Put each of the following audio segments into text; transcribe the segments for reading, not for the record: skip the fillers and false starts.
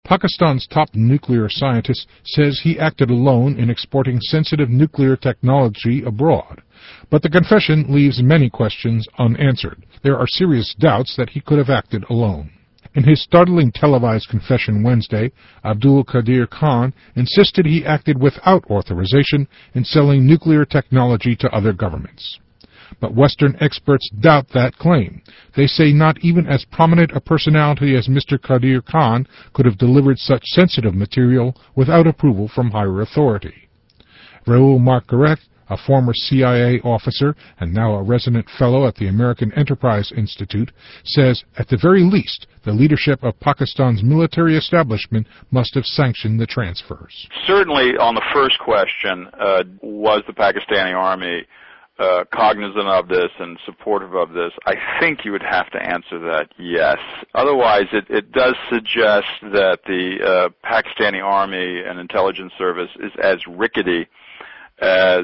Pakistan's top nuclear scientist says he acted alone in exporting sensitive nuclear technology abroad. But the confession leaves many questions unanswered. There are serious doubts that he could have acted alone. In his startling televised confession Wednesday, Abdul Qadir Khan insisted he acted without authorization in selling nuclear technology to other governments. But Western experts doubt that claim. They say not even as prominent a personality as Mr. Qadir Khan could have delivered such sensitive material without approval from higher authority. Raoul Margaret, a former CIA officer and now a resident fellow at the American Enterprise Institute, says at the very least the leadership of Pakistan's military establishment must have sanctioned the transfers. Certainly on the first question, was the Pakistani army cognizant of this and supportive of this, I think you would have to answer that yes. Otherwise, it does suggest that the Pakistani army and intelligence service is as rickety as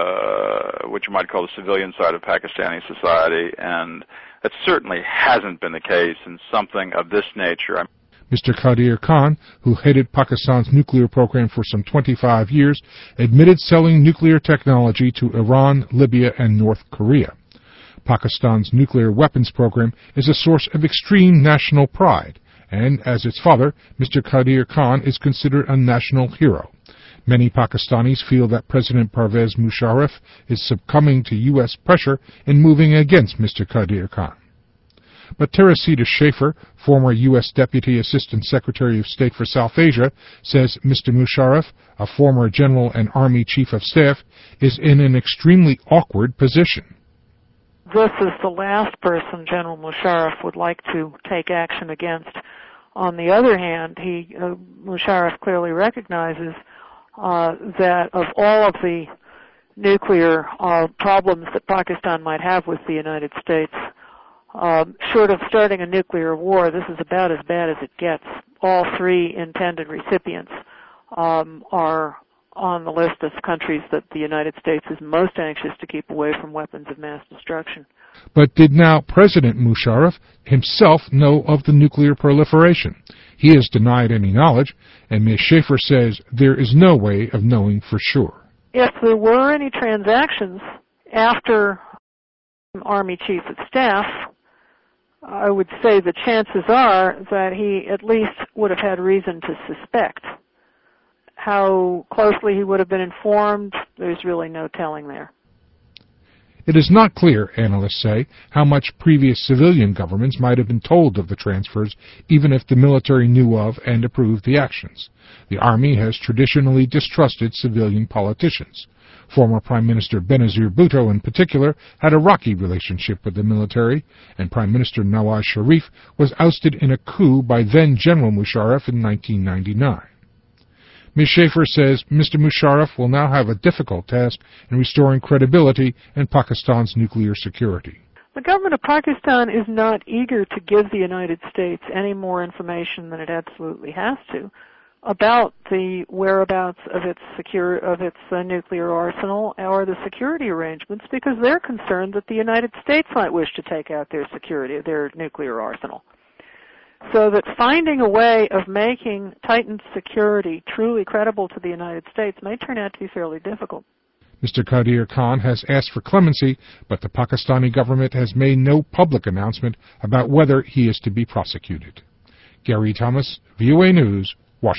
what you might call the civilian side of Pakistani society, and that certainly hasn't been the case in something of this nature. Mr. Qadir Khan, who headed Pakistan's nuclear program for some 25 years, admitted selling nuclear technology to Iran, Libya, and North Korea. Pakistan's nuclear weapons program is a source of extreme national pride, and as its father, Mr. Qadir Khan is considered a national hero. Many Pakistanis feel that President Pervez Musharraf is succumbing to U.S. pressure in moving against Mr. Qadir Khan. But Teresita Schaefer, former U.S. Deputy Assistant Secretary of State for South Asia, says Mr. Musharraf, a former general and Army Chief of Staff, is in an extremely awkward position. This is the last person General Musharraf would like to take action against. On the other hand, Musharraf clearly recognizes that of all of the nuclear problems that Pakistan might have with the United States, short of starting a nuclear war, this is about as bad as it gets. All three intended recipients are on the list of countries that the United States is most anxious to keep away from weapons of mass destruction. But did now President Musharraf himself know of the nuclear proliferation? He has denied any knowledge, and Ms. Schaefer says there is no way of knowing for sure. If there were any transactions after Army Chief of Staff, I would say the chances are that he at least would have had reason to suspect. How closely he would have been informed, there's really no telling there. It is not clear, analysts say, how much previous civilian governments might have been told of the transfers, even if the military knew of and approved the actions. The Army has traditionally distrusted civilian politicians. Former Prime Minister Benazir Bhutto, in particular, had a rocky relationship with the military, and Prime Minister Nawaz Sharif was ousted in a coup by then-General Musharraf in 1999. Ms. Schaefer says Mr. Musharraf will now have a difficult task in restoring credibility in Pakistan's nuclear security. The government of Pakistan is not eager to give the United States any more information than it absolutely has to about the whereabouts of its nuclear arsenal or the security arrangements, because they're concerned that the United States might wish to take out their nuclear arsenal. So that finding a way of making tightened security truly credible to the United States may turn out to be fairly difficult. Mr. Qadir Khan has asked for clemency, but the Pakistani government has made no public announcement about whether he is to be prosecuted. Gary Thomas, VOA News,